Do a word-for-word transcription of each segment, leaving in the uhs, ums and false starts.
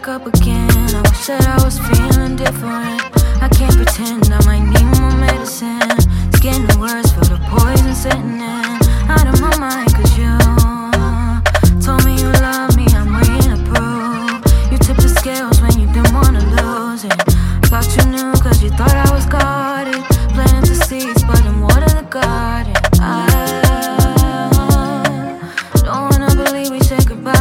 back up again. I wish that I was feeling different. I can't pretend, I might need more medicine. It's getting worse for the poison sitting in. Out of my mind, cause you told me you love me, I'm waiting to prove. You tipped the scales when you didn't wanna lose it. Thought you knew cause you thought I was guarded. Planting the seeds, but I'm water the garden. I don't wanna believe we said goodbye.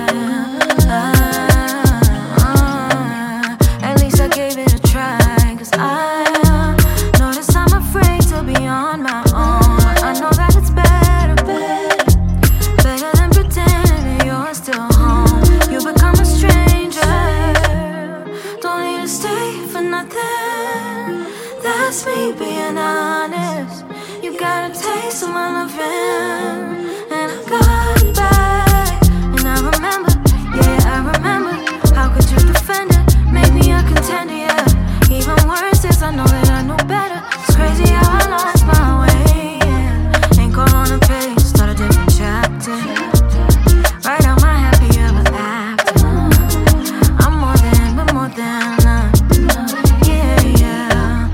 At least I gave it a try, cause I notice I'm afraid to be on my own. I know that it's better, better, better than pretending that you're still home. You become a stranger, don't need to stay for nothing. That's me being honest. You got a taste of my loving, and I got it back. And I remember, yeah, I remember. How could you defend it? Make me a contender, yeah. Even worse is I know that I know better. It's crazy how I lost my way, yeah. Ain't call on a page, start a different chapter. Write out my happy ever after. I'm more than, but more than uh, yeah, yeah.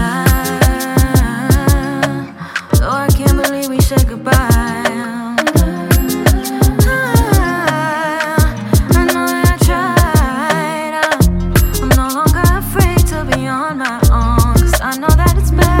I, though I can't believe we said goodbye. On my own, cause I know that it's better.